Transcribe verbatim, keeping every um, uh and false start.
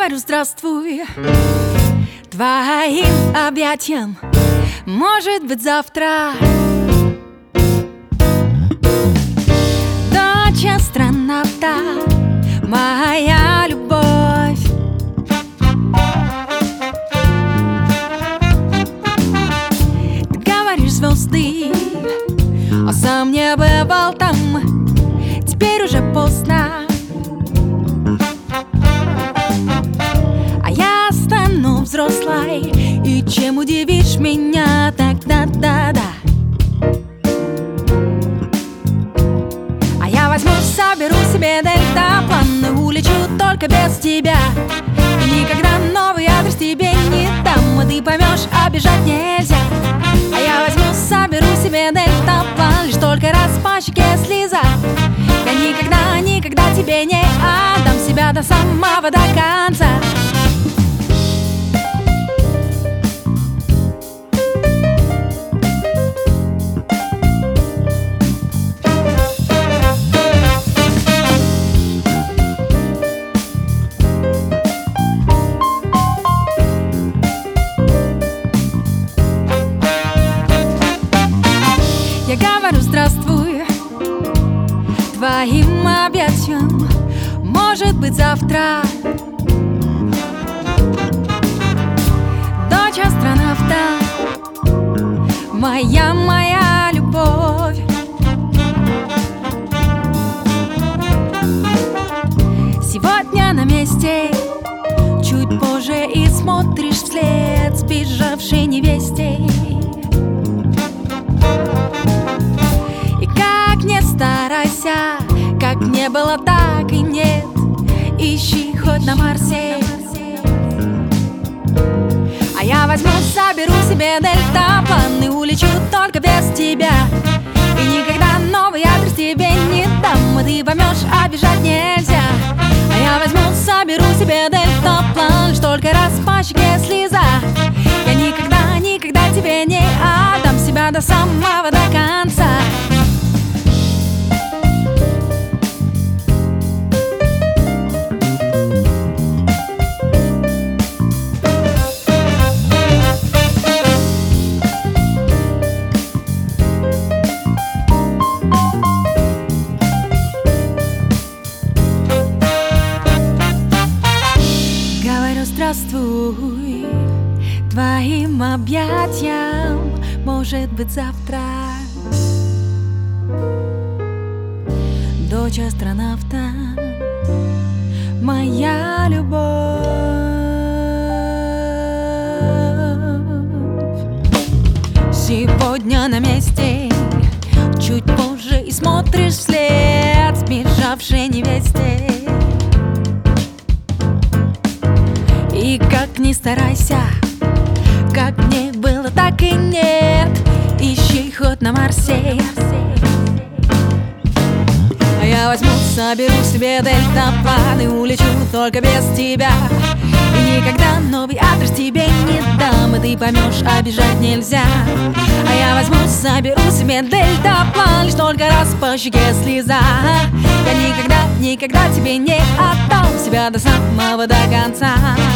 говорю здравствуй твоим объятиям, может быть, завтра. Дочь астронавта, моя любовь. Ты говоришь звезды, а сам не бывал там. Теперь уже поздно, а я стану взрослой. И чем удивишь меня тогда, да-да. А я возьму, соберу себе дельтаплан и улечу только без тебя. И никогда новый адрес тебе не дам, а ты поймешь, обижать нельзя. А я возьму, соберу себе дельтаплан, лишь только раз по щеке слеза. Я никогда, никогда тебе не отдам себя до самого, до конца. Я говорю здравствуй твоим объятиям, может быть, завтра. Дочь астронавта, моя, моя любовь. Сегодня на месте, чуть позже и смотришь вслед сбежавшей невесте. Старайся, как не было, так и нет. Ищи хоть на Марсе. А я возьму, соберу себе дельтаплан и улечу только без тебя. И никогда новый адрес тебе не дам, а ты поймешь, обижать нельзя. А я возьму, соберу себе дельтаплан, лишь только раз по щеке слеза. Я никогда, никогда тебе не отдам себя до самого, до конца. Здравствуй твоим объятиям, может быть, завтра. Дочь астронавта, моя любовь. Сегодня на месте, чуть позже и смотришь вслед сбежавшей невесте. И как ни старайся, как не было, так и нет. Ищи хоть на Марсе. А я возьму, соберу себе дельтаплан и улечу только без тебя. И никогда новый адрес тебе не дам, и ты поймешь, обижать нельзя. А я возьму, соберу себе дельтаплан, лишь только раз по щеке слеза. Я никогда, никогда тебе не отдам себя до самого, до конца.